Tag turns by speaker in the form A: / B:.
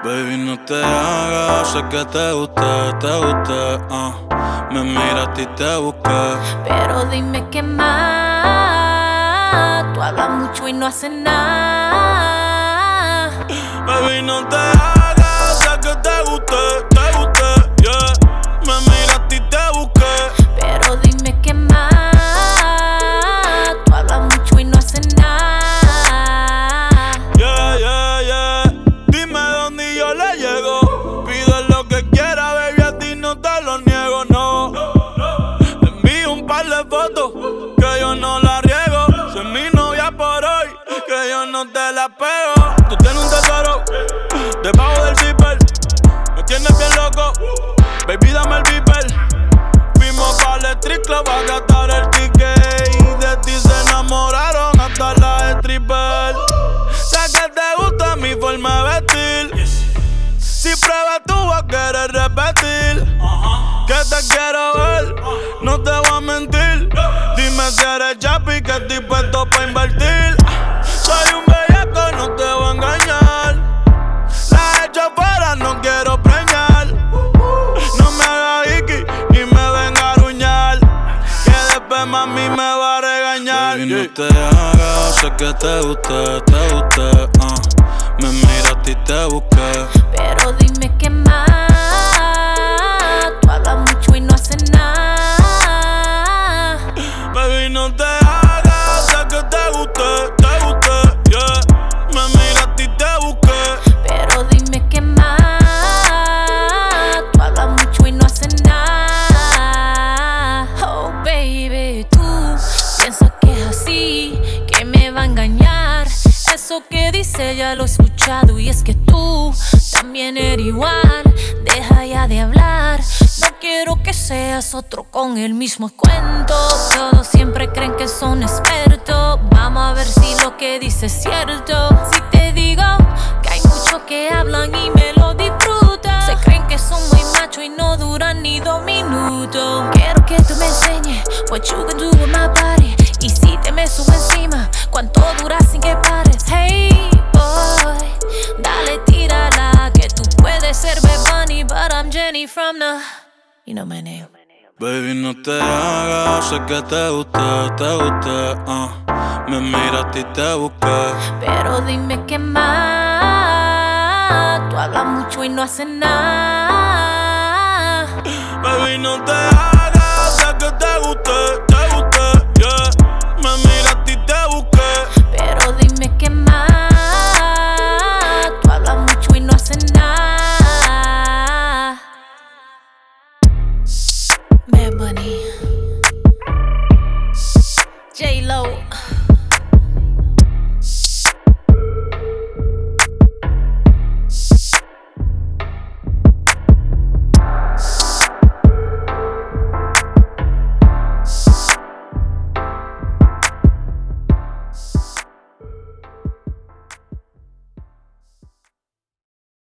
A: Baby, no te hagas, sé que te gusté, Me miraste y te busqué.
B: Pero dime qué más. Tú hablas mucho y no haces nada.
A: Baby, no te hagas, sé que te gusté, yeah. Me miraste y te busqué.
B: Pero dime qué más. Tú hablas mucho y no haces nada.
A: Yeah. Dime dónde y yo le llego. Pide lo que quiera, baby, a ti no te lo niego, no. Te envío un par de fotos que yo no la riego. Soy mi novia por hoy, que yo no te la pego. Tú tienes un tesoro debajo del zipper. Me tienes bien loco, baby, dame el beeper. Fuimos para el street club a gastar el ticket. Y de ti se enamoraron hasta las strippers. Sé que te gusta mi forma de vestir. Si pruebas tú vas a querer repetir. Que te quiero ver, no te voy a mentir. Dime si eres chapi, que estoy puesto pa' invertir. Soy un bellaco, no te voy a engañar. La he hecho fuera, no quiero preñar. No me hagas hiki, ni me venga a aruñar. Que después mami me va a regañar. Baby, no te hagas, sé que te gusté, Me miraste y te busqué.
B: Pero dime qué más. Tú hablas mucho y no haces nada.
A: Baby, no te hagas, sé que te gusté, yeah. Me miraste y te busqué.
B: Pero dime qué más. Tú hablas mucho y no haces nada. Oh baby, tú piensas que es así, que me va a engañar. Eso que dice ya lo he escuchado. Y es que tú también eres igual. Deja ya de hablar. No quiero que seas otro con el mismo cuento. Todos siempre creen que son expertos. Vamos a ver si lo que dices es cierto. Si te digo que hay muchos que hablan y me lo disfrutan. Se creen que son muy machos y no duran ni 2 minutos. Quiero que tú me enseñes what you can do with my body. Y si te me subo encima, ¿cuánto dura sin que pares? Hey boy, dale tírala, que tú puedes ser Bad Bunny, but I'm Jenny from the... You know my name.
A: Baby, no te hagas, sé que te gusté, Me miraste y te busqué.
B: Pero dime qué más. Tú hablas mucho y no haces nada.
A: Baby, no te hagas, sé que te gusté, yeah. Me miraste y te busqué.
B: Pero dime qué más. Tú hablas mucho y no haces nada. Bad Bunny, J-Lo.